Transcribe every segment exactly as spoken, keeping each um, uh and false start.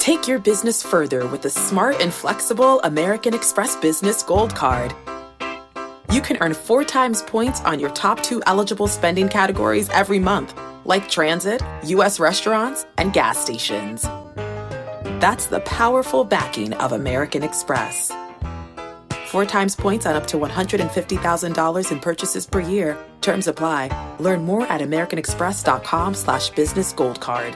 Take your business further with the smart and flexible American Express Business Gold Card. You can earn four times points on your top two eligible spending categories every month, like transit, U S restaurants, and gas stations. That's the powerful backing of American Express. Four times points on up to one hundred fifty thousand dollars in purchases per year. Terms apply. Learn more at americanexpress.com slash business gold card.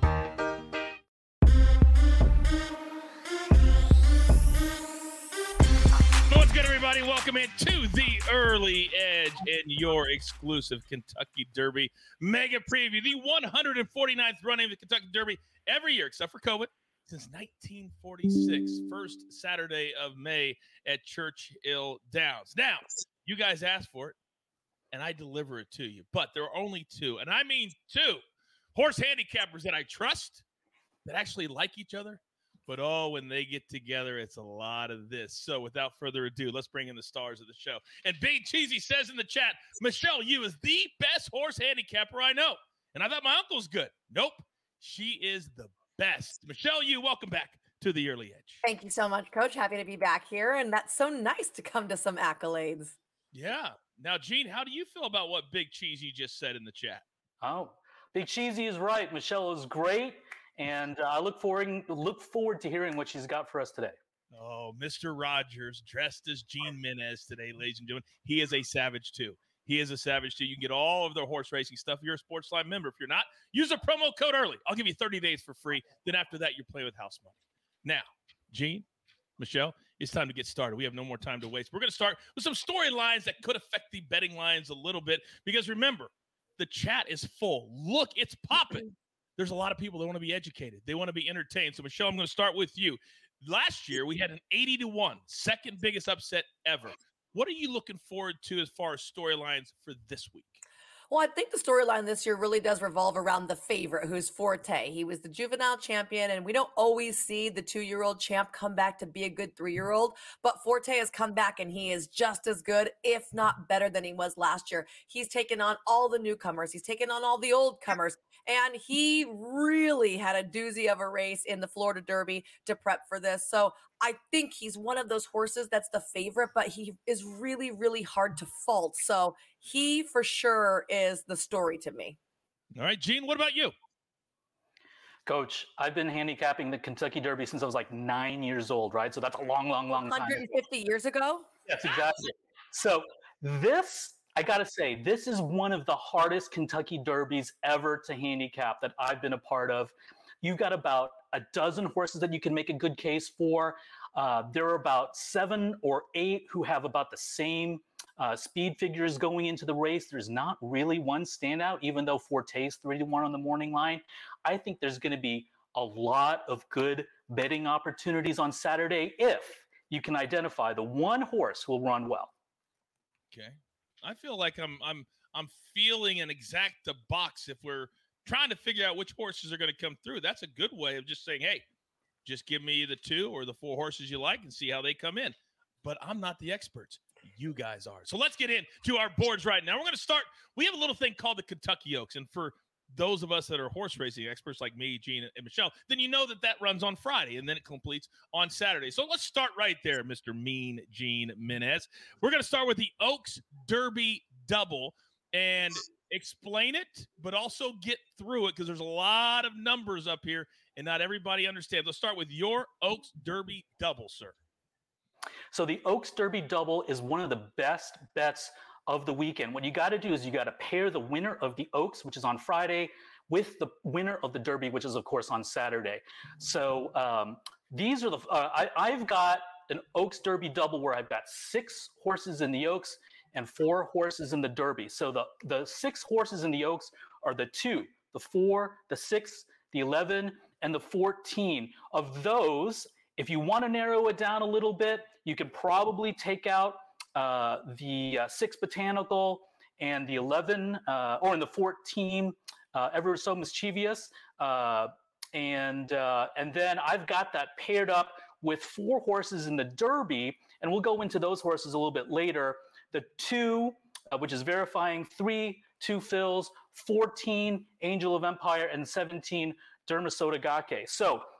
What's good, everybody? Welcome into the Early Edge in your exclusive Kentucky Derby mega preview. The one hundred forty-ninth running of the Kentucky Derby every year, except for COVID, since nineteen forty-six, first Saturday of May at Churchill Downs. Now, you guys asked for it, and I deliver it to you. But there are only two, and I mean two, horse handicappers that I trust, that actually like each other. But, oh, when they get together, it's a lot of this. So, without further ado, let's bring in the stars of the show. And Big Cheesy says in the chat, Michelle Yu is the best horse handicapper I know. And I thought my uncle's good. Nope. She is the best. Michelle Yu, welcome back to the Early Edge. Thank you so much, Coach. Happy to be back here. And that's so nice to come to some accolades. Yeah. Now, Gene, how do you feel about what Big Cheesy just said in the chat? Oh, Big Cheesy is right. Michelle is great. And uh, I look forward look forward to hearing what she's got for us today. Oh, Mister Rogers, dressed as Gene Menez today, ladies and gentlemen. He is a savage, too. He is a savage, too. You can get all of their horse racing stuff. If you're a Sportsline member. If you're not, use a promo code early. I'll give you thirty days for free. Then after that, you're playing with house money. Now, Gene, Michelle, it's time to get started. We have no more time to waste. We're going to start with some storylines that could affect the betting lines a little bit. Because remember, the chat is full. Look, it's popping. There's a lot of people that want to be educated. They want to be entertained. So, Michelle, I'm going to start with you. Last year, we had an eighty to one, second biggest upset ever. What are you looking forward to as far as storylines for this week? Well, I think the storyline this year really does revolve around the favorite, who's Forte. He was the juvenile champion, and we don't always see the two-year-old champ come back to be a good three-year-old, but Forte has come back, and he is just as good, if not better than he was last year. He's taken on all the newcomers. He's taken on all the old comers, and he really had a doozy of a race in the Florida Derby to prep for this. So I think he's one of those horses that's the favorite, but he is really, really hard to fault. So he for sure is the story to me. All right, Gene, what about you? Coach, I've been handicapping the Kentucky Derby since I was like nine years old, right? So that's a long, long, long time. one hundred fifty years ago? Yes, exactly. So this, I got to say, this is one of the hardest Kentucky Derbies ever to handicap that I've been a part of. You've got about a dozen horses that you can make a good case for. Uh, there are about seven or eight who have about the same uh, speed figures going into the race. There's not really one standout, even though Forte's three to one on the morning line. I think there's going to be a lot of good betting opportunities on Saturday if you can identify the one horse who will run well. Okay. I feel like I'm I'm I'm feeling an exacta box if we're trying to figure out which horses are going to come through. That's a good way of just saying, hey, just give me the two or the four horses you like and see how they come in. But I'm not the experts. You guys are. So let's get into our boards right now. We're going to start. We have a little thing called the Kentucky Oaks. And for those of us that are horse racing experts like me, Gene, and Michelle, then you know that that runs on Friday and then it completes on Saturday. So let's start right there, Mister Mean Gene Menez. We're going to start with the Oaks Derby Double and explain it, but also get through it because there's a lot of numbers up here and not everybody understands. Let's start with your Oaks Derby Double, sir. So the Oaks Derby Double is one of the best bets of the weekend. What you got to do is you got to pair the winner of the Oaks, which is on Friday, with the winner of the Derby, which is, of course, on Saturday. So um, these are the uh, I, I've got an Oaks Derby Double where I've got six horses in the Oaks and four horses in the Derby. So the, the six horses in the Oaks are the two, the four, the six, the eleven, and the fourteen. Of those, if you want to narrow it down a little bit, you could probably take out uh, the uh, six Botanical and the eleven, uh, or in the fourteen, uh, Ever So Mischievous. Uh, and uh, and then I've got that paired up with four horses in the Derby, and we'll go into those horses a little bit later. The two, uh, which is Verifying, three, Two Fills, fourteen, Angel of Empire, and seventeen, Dermasota Gake. So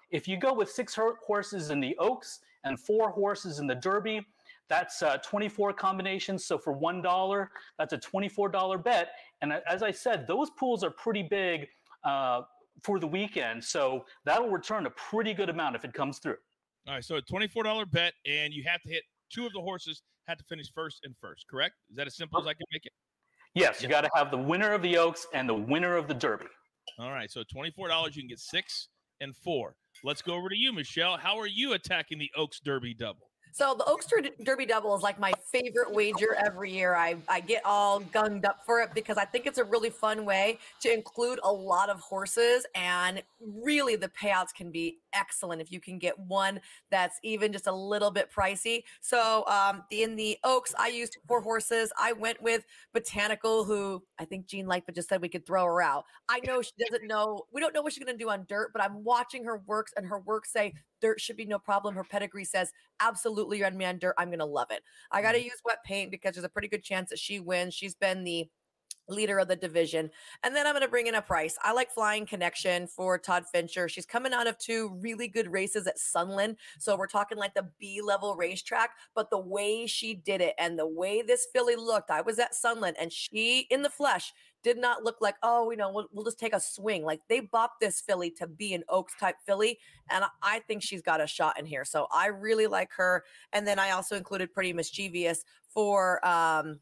if you go with six horses in the Oaks and four horses in the Derby, that's uh, twenty-four combinations. So for one dollar, that's a twenty-four dollars bet. And as I said, those pools are pretty big uh, for the weekend. So that'll return a pretty good amount if it comes through. All right, so a twenty-four dollars bet, and you have to hit two of the horses had to finish first and first, correct? Is that as simple as I can make it? Yes, you got to have the winner of the Oaks and the winner of the Derby. All right, so twenty-four dollars, you can get six and four. Let's go over to you, Michelle. How are you attacking the Oaks Derby double? So the Oaks Derby double is like my favorite wager every year. I, I get all gunged up for it because I think it's a really fun way to include a lot of horses, and really the payouts can be excellent if you can get one that's even just a little bit pricey. So um, in the Oaks, I used four horses. I went with Botanical, who I think Jean Lightfoot just said we could throw her out. I know she doesn't know. We don't know what she's going to do on dirt, but I'm watching her works, and her works say dirt should be no problem. Her pedigree says, absolutely, you're on me on dirt. I'm going to love it. I got to use wet paint because there's a pretty good chance that she wins. She's been the leader of the division. And then I'm going to bring in a price. I like Flying Connection for Todd Fincher. She's coming out of two really good races at Sunland. So we're talking like the B-level racetrack, but the way she did it and the way this filly looked, I was at Sunland, and she in the flesh did not look like, oh, you know, we'll, we'll just take a swing. Like, they bopped this filly to be an Oaks type filly. And I think she's got a shot in here. So I really like her. And then I also included Pretty Mischievous for, um,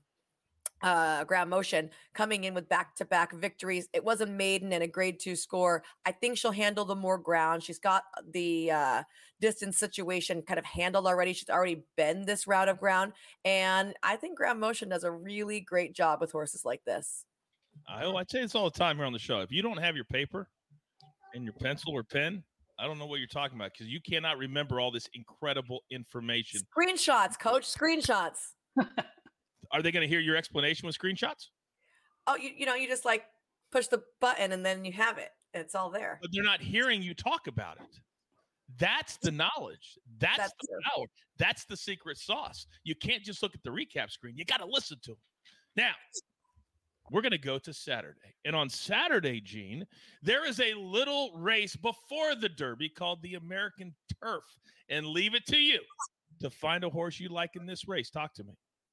uh Ground Motion, coming in with back-to-back victories. It was a maiden and a grade two score. I think she'll handle the more ground. She's got the uh distance situation kind of handled already. She's already been this route of ground, and I think Ground Motion does a really great job with horses like this. I, I say this all the time here on the show. If you don't have your paper and your pencil or pen, I don't know what you're talking about, because you cannot remember all this incredible information. Screenshots, coach, screenshots. Are they going to hear your explanation with screenshots? Oh, you, you know, you just like push the button and then you have it. It's all there. But they're not hearing you talk about it. That's the knowledge. That's, That's the power. That's the secret sauce. You can't just look at the recap screen. You got to listen to them. Now, we're going to go to Saturday. And on Saturday, Gene, there is a little race before the Derby called the American Turf. And leave it to you to find a horse you like in this race. Talk to me.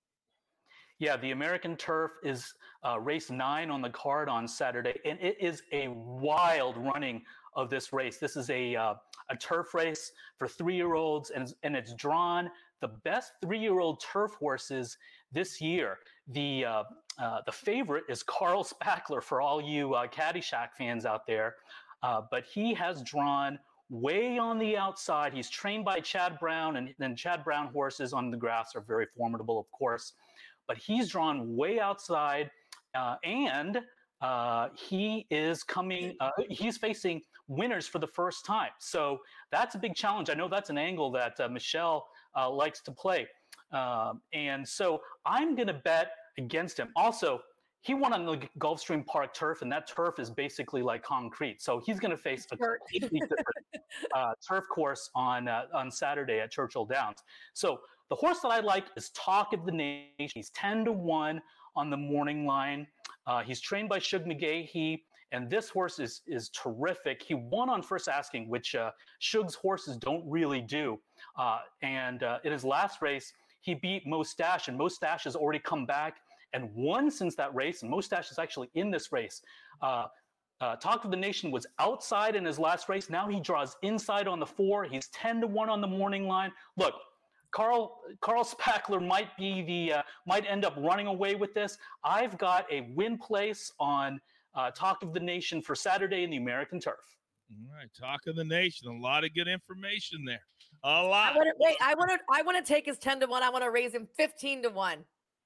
Yeah, the American Turf is uh, race nine on the card on Saturday, and it is a wild running of this race. This is a uh, a turf race for three-year-olds, and, and it's drawn the best three-year-old turf horses this year. The uh, uh, the favorite is Carl Spackler for all you uh, Caddyshack fans out there, uh, but he has drawn way on the outside. He's trained by Chad Brown, and then Chad Brown horses on the grass are very formidable, of course. But he's drawn way outside, uh, and uh, he is coming, uh, he's facing winners for the first time. So that's a big challenge. I know that's an angle that uh, Michelle uh, likes to play. Um, and so I'm going to bet against him. Also, he won on the Gulfstream Park turf, and that turf is basically like concrete. So he's going to face a completely different uh, turf course on uh, on Saturday at Churchill Downs. So the horse that I like is Talk of the Nation. He's ten to one on the morning line. Uh, he's trained by Shug McGahee, and this horse is is terrific. He won on First Asking, which uh, Shug's horses don't really do. Uh, and uh, in his last race, he beat Moustache, and Moustache has already come back and won since that race, and Moustache is actually in this race. Uh, uh, Talk of the Nation was outside in his last race. Now he draws inside on the four. He's ten to one on the morning line. Look, Carl Carl Spackler might be the uh, might end up running away with this. I've got a win place on uh, Talk of the Nation for Saturday in the American Turf. All right, Talk of the Nation. A lot of good information there. A lot. I wanna, wait, I want to. I want to take his ten to one. I want to raise him fifteen to one.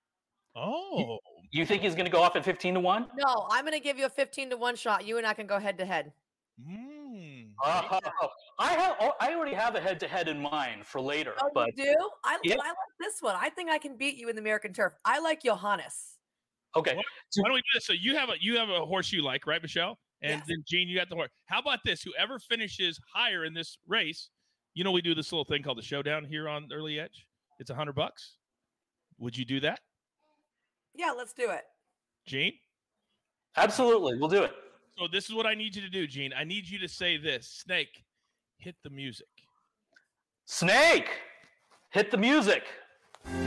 Oh, you think he's going to go off at fifteen to one? No, I'm going to give you a fifteen to one shot. You and I can go head to head. Mm. Uh, I have. I already have a head to head in mind for later. Oh, but you do? I, yeah. I like this one. I think I can beat you in the American Turf. I like Johannes. Okay. Why, why don't we do this? So you have a you have a horse you like, right, Michelle? And yes. then Gene, you got the horse. How about this? Whoever finishes higher in this race, you know, we do this little thing called the showdown here on Early Edge. It's a hundred bucks. Would you do that? Yeah, let's do it. Gene? Absolutely. We'll do it. So this is what I need you to do, Gene. I need you to say this. Snake, hit the music. Snake, hit the music. Who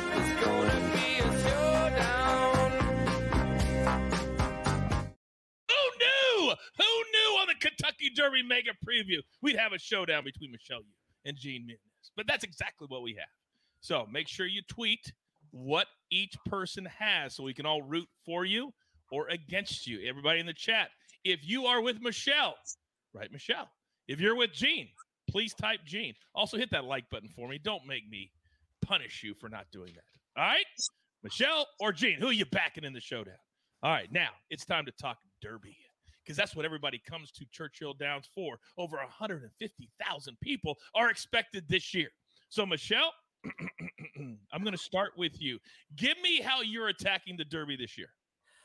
knew? Who knew on the Kentucky Derby Mega Preview we'd have a showdown between Michelle Yu and Gene Mendes? But that's exactly what we have. So make sure you tweet what each person has so we can all root for you or against you. Everybody in the chat, if you are with Michelle, write Michelle. If you're with Gene, please type Gene. Also hit that like button for me. Don't make me punish you for not doing that. All right? Michelle or Gene, who are you backing in the showdown? All right, now it's time to talk Derby because that's what everybody comes to Churchill Downs for. Over one hundred fifty thousand people are expected this year. So, Michelle, I'm going to start with you. Give me how you're attacking the Derby this year.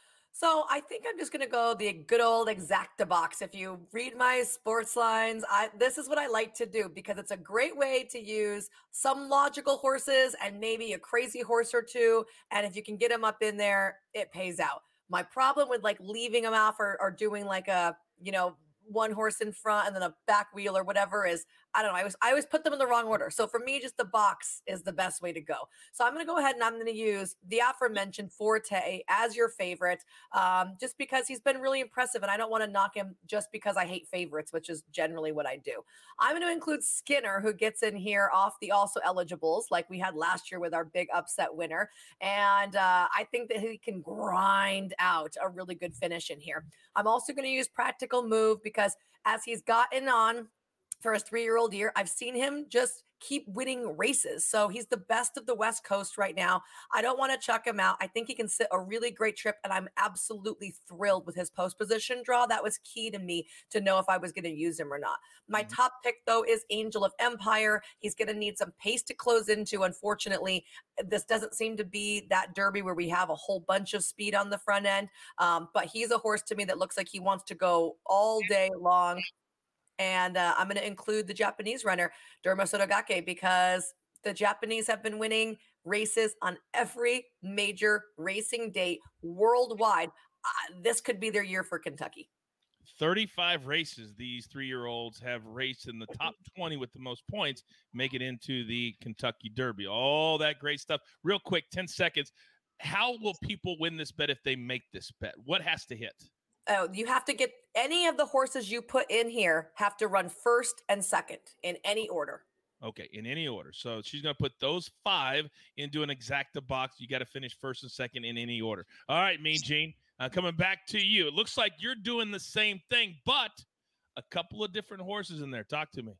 So I think I'm just going to go the good old exacta box. If you read my sports lines, I, this is what I like to do because it's a great way to use some logical horses and maybe a crazy horse or two. And if you can get them up in there, it pays out. My problem with like leaving them off or, or doing like a, you know, one horse in front and then a back wheel or whatever is, I don't know. I always, I always put them in the wrong order. So for me, just the box is the best way to go. So I'm going to go ahead and I'm going to use the aforementioned Forte as your favorite, um, just because he's been really impressive. And I don't want to knock him just because I hate favorites, which is generally what I do. I'm going to include Skinner, who gets in here off the also eligibles like we had last year with our big upset winner. And uh, I think that he can grind out a really good finish in here. I'm also going to use Practical Move because as he's gotten on for his three-year-old year, I've seen him just keep winning races. So he's the best of the West Coast right now. I don't want to chuck him out. I think he can sit a really great trip, and I'm absolutely thrilled with his post position draw. That was key to me to know if I was going to use him or not. My mm-hmm. top pick, though, is Angel of Empire. He's going to need some pace to close into. Unfortunately, this doesn't seem to be that Derby where we have a whole bunch of speed on the front end. Um, but he's a horse to me that looks like he wants to go all day long. And uh, I'm going to include the Japanese runner, Derma Sotogake, because the Japanese have been winning races on every major racing date worldwide. Uh, this could be their year for Kentucky. thirty-five races these three-year-olds have raced in the top twenty with the most points, make it into the Kentucky Derby. All that great stuff. Real quick, ten seconds. How will people win this bet if they make this bet? What has to hit? Oh, you have to get any of the horses you put in here have to run first and second in any order. Okay, in any order. So she's going to put those five into an exacta box. You got to finish first and second in any order. All right, Mean Gene, uh, coming back to you. It looks like you're doing the same thing, but a couple of different horses in there. Talk to me.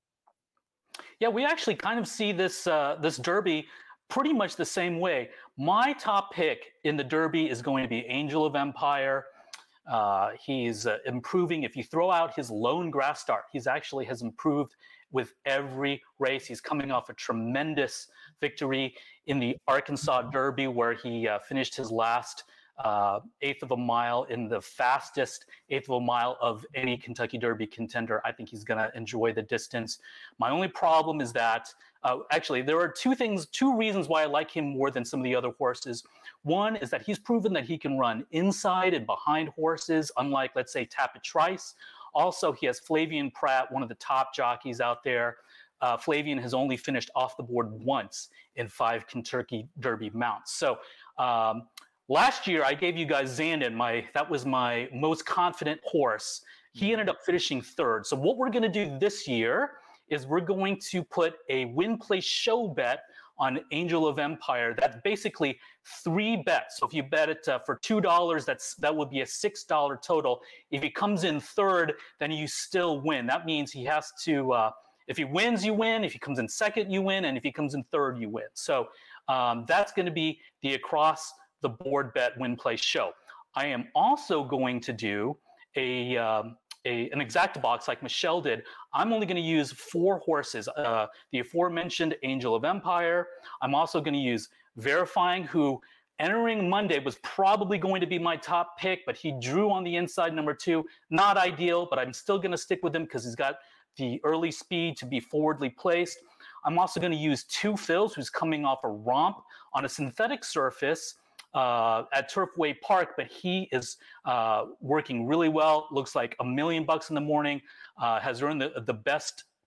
Yeah, we actually kind of see this uh, this Derby pretty much the same way. My top pick in the Derby is going to be Angel of Empire. Uh, he's uh, improving. If you throw out his lone grass start, he's actually has improved with every race. He's coming off a tremendous victory in the Arkansas Derby, where he uh, finished his last uh, eighth of a mile in the fastest eighth of a mile of any Kentucky Derby contender. I think he's going to enjoy the distance. My only problem is that, uh, actually, there are two things, two reasons why I like him more than some of the other horses. One is that he's proven that he can run inside and behind horses, unlike, let's say, Tapit Trice. Also, he has Flavian Pratt, one of the top jockeys out there. Uh, Flavian has only finished off the board once in five Kentucky Derby mounts. So um, last year, I gave you guys Zandon. My, that was my most confident horse. He ended up finishing third. So what we're going to do this year is we're going to put a win place show bet on Angel of Empire. That's basically three bets. So if you bet it uh, for two dollars, that's that would be a six dollars total. If he comes in third, then you still win. That means he has to, uh, if he wins, you win. If he comes in second, you win. And if he comes in third, you win. So um, that's going to be the across the board bet win place show. I am also going to do a, um, a an exacta box like Michelle did. I'm only going to use four horses. Uh, the aforementioned Angel of Empire. I'm also going to use Verifying, who entering Monday was probably going to be my top pick, but he drew on the inside number two. Not ideal, but I'm still going to stick with him because he's got the early speed to be forwardly placed. I'm also going to use Two Phils, who's coming off a romp on a synthetic surface uh, at Turfway Park, but he is uh, working really well. Looks like a million bucks in the morning, uh, has earned the, the best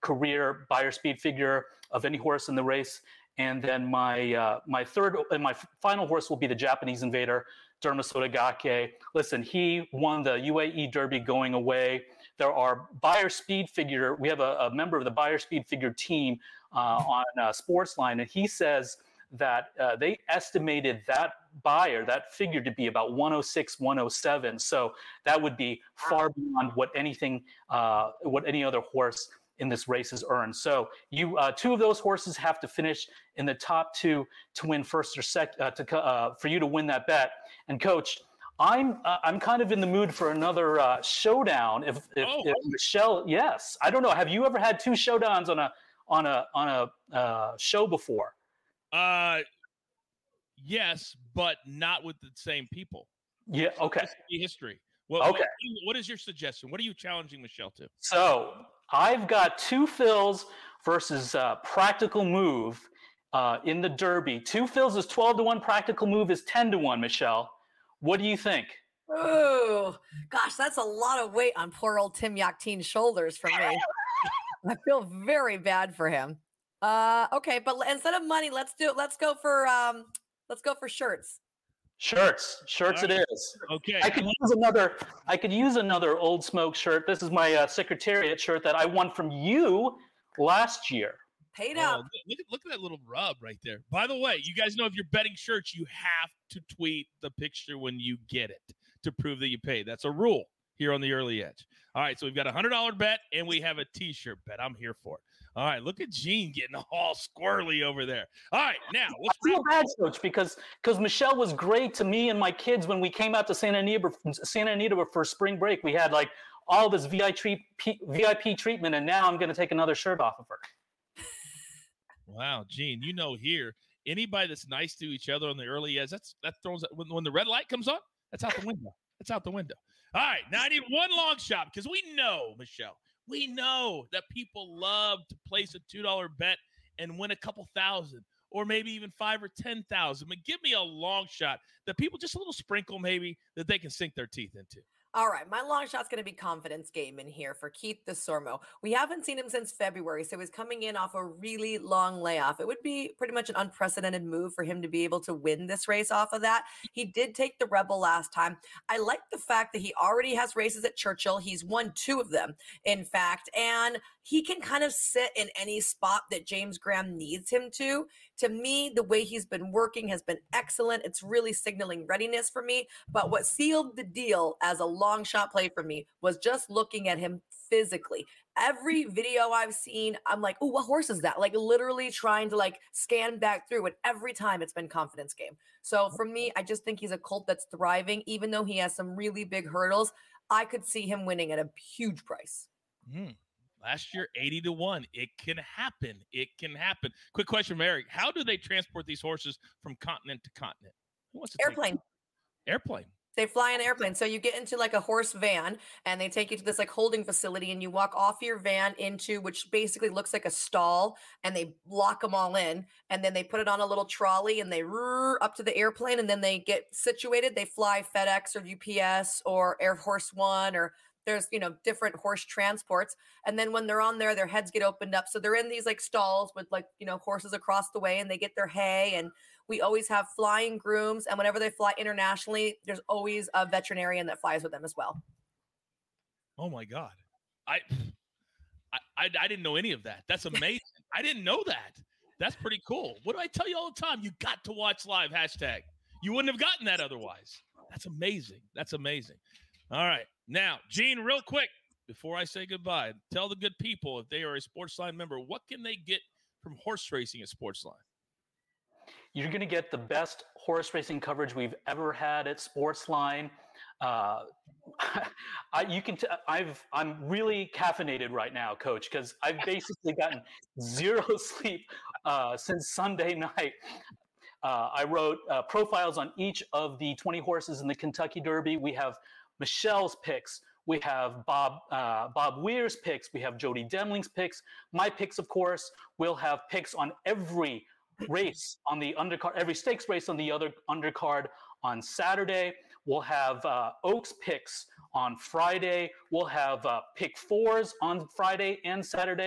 career Beyer speed figure of any horse in the race. And then my uh, my third and my final horse will be the Japanese Invader, Derma Sotogake. Listen, he won the U A E Derby going away. There are Beyer speed figure. We have a, a member of the Beyer speed figure team uh, on uh, Sportsline, and he says that uh, they estimated that Beyer, that figure, to be about one oh six, one oh seven. So that would be far beyond what anything, uh, what any other horse in this race has earned. So you, uh, two of those horses have to finish in the top two to win first or second, uh, to uh, for you to win that bet. And Coach, I'm uh, I'm kind of in the mood for another uh, showdown. If, if, oh. if Michelle, yes, I don't know. Have you ever had two showdowns on a on a on a uh, show before? Uh, yes, but not with the same people. Yeah. Okay. History. What, okay. What, what is your suggestion? What are you challenging Michelle to? So I've got two fills versus uh, Practical Move uh, in the Derby. Two fills is twelve to one. Practical Move is ten to one. Michelle, what do you think? Oh, gosh, that's a lot of weight on poor old Tim Yakteen's shoulders for me. I feel very bad for him. Uh, okay, but instead of money, let's do. Let's go for. Um, let's go for shirts. Shirts, shirts right. It is. Okay. I could use another. I could use another Old Smoke shirt. This is my uh, Secretariat shirt that I won from you last year. Paid oh, up. Look at look at that little rub right there. By the way, you guys know if you're betting shirts, you have to tweet the picture when you get it to prove that you paid. That's a rule here on the Early Edge. All right, so we've got a hundred dollar bet and we have a T-shirt bet. I'm here for it. All right, look at Gene getting all squirrely over there. All right, now let's I feel bad, Coach, because because Michelle was great to me and my kids when we came out to Santa Anita Santa Anita for spring break. We had like all this V I P treatment, and now I'm going to take another shirt off of her. Wow, Gene, you know here, anybody that's nice to each other on the Early Edge, that's that throws when, when the red light comes on, that's out the window. That's out the window. All right, now I need one long shot because we know, Michelle, we know that people love to place a two dollar bet and win a couple thousand or maybe even five or ten thousand. But give me a long shot that people just a little sprinkle maybe that they can sink their teeth into. All right, my long shot's going to be confidence game in here for Keith Desormeaux. We haven't seen him since February, so he's coming in off a really long layoff. It would be pretty much an unprecedented move for him to be able to win this race off of that. He did take the Rebel last time. I like the fact that he already has races at Churchill. He's won two of them, in fact, and he can kind of sit in any spot that James Graham needs him to. To me, the way he's been working has been excellent. It's really signaling readiness for me. But what sealed the deal as a long shot play for me was just looking at him physically. Every video I've seen, I'm like, oh, what horse is that? Like literally trying to like scan back through it. Every time it's been confidence game. So for me, I just think he's a colt that's thriving. Even though he has some really big hurdles, I could see him winning at a huge price. Mm. Last year, eighty to one. It can happen. It can happen. Quick question, Mary. How do they transport these horses from continent to continent? Who wants to Airplane. Airplane. They fly an airplane. So you get into like a horse van and they take you to this like holding facility and you walk off your van into, which basically looks like a stall, and they lock them all in. And then they put it on a little trolley and they roar up to the airplane, and then they get situated. They fly FedEx or U P S or Air Force One, or there's, you know, different horse transports. And then when they're on there, their heads get opened up. So they're in these like stalls with like, you know, horses across the way, and they get their hay. And we always have flying grooms. And whenever they fly internationally, there's always a veterinarian that flies with them as well. Oh my God. I, I, I, I didn't know any of that. That's amazing. I didn't know that. That's pretty cool. What do I tell you all the time? You got to watch live hashtag. You wouldn't have gotten that otherwise. That's amazing. That's amazing. All right. Now, Gene, real quick, before I say goodbye, tell the good people, if they are a Sportsline member, what can they get from horse racing at Sportsline? You're going to get the best horse racing coverage we've ever had at Sportsline. Uh, I, you can. T- I've. I'm really caffeinated right now, Coach, because I've basically gotten zero sleep uh, since Sunday night. Uh, I wrote uh, profiles on each of the twenty horses in the Kentucky Derby. We have Michelle's picks. We have Bob uh, Bob Weir's picks. We have Jody Demling's picks. My picks, of course. We'll have picks on every race on the undercard, every stakes race on the other undercard on Saturday. We'll have uh, Oaks picks on Friday. We'll have uh, pick fours on Friday and Saturday.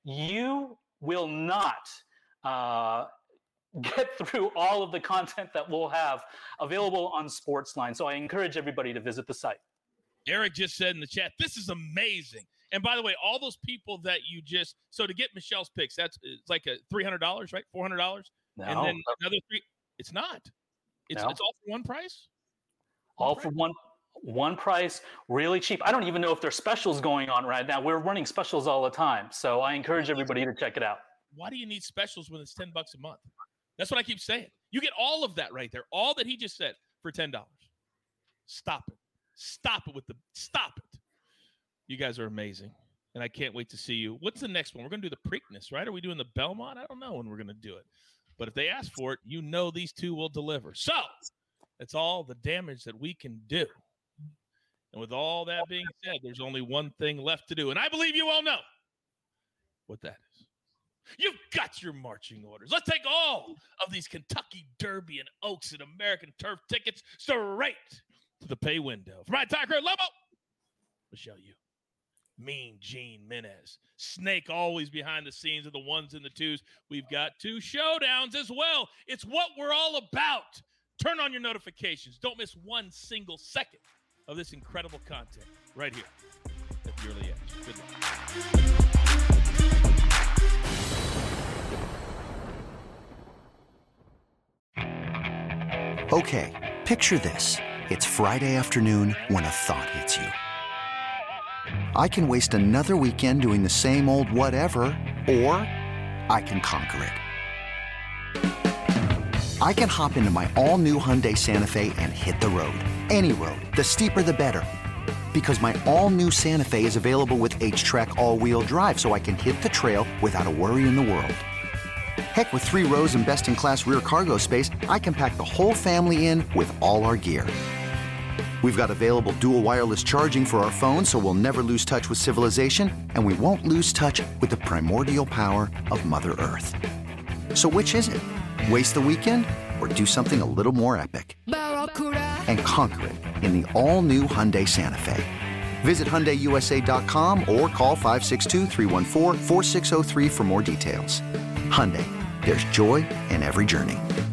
you will not uh, get through all of the content that we'll have available on Sportsline. So I encourage everybody to visit the site. Eric just said in the chat, this is amazing. And by the way, all those people that you just – so to get Michelle's picks, that's it's like a three hundred dollars, right? four hundred dollars? No. And then another three – it's not. It's, no. it's all for one price? One all price? for one one price, really cheap. I don't even know if there's specials going on right now. We're running specials all the time. So I encourage everybody to check it out. Why do you need specials when it's ten bucks a month? That's what I keep saying. You get all of that right there. All that he just said for ten dollars. Stop it. Stop it with the – stop it. You guys are amazing, and I can't wait to see you. What's the next one? We're going to do the Preakness, right? Are we doing the Belmont? I don't know when we're going to do it. But if they ask for it, you know these two will deliver. So that's all the damage that we can do. And with all that being said, there's only one thing left to do, and I believe you all know what that is. You've got your marching orders. Let's take all of these Kentucky Derby and Oaks and American Turf tickets straight to the pay window. For my entire crew, Lobo, Michelle Yu, Mean Gene Menez, Snake always behind the scenes of the ones and the twos. We've got two showdowns as well. It's what we're all about. Turn on your notifications. Don't miss one single second of this incredible content right here at the Early Edge. Good luck. Okay, picture this. It's Friday afternoon when a thought hits you. I can waste another weekend doing the same old whatever, or I can conquer it. I can hop into my all-new Hyundai Santa Fe and hit the road. Any road. The steeper, the better. Because my all-new Santa Fe is available with H-Track all-wheel drive, so I can hit the trail without a worry in the world. Heck, with three rows and best-in-class rear cargo space, I can pack the whole family in with all our gear. We've got available dual wireless charging for our phones, so we'll never lose touch with civilization, and we won't lose touch with the primordial power of Mother Earth. So which is it? Waste the weekend or do something a little more epic? And conquer it in the all-new Hyundai Santa Fe. Visit Hyundai U S A dot com or call five six two, three one four, four six zero three for more details. Hyundai, there's joy in every journey.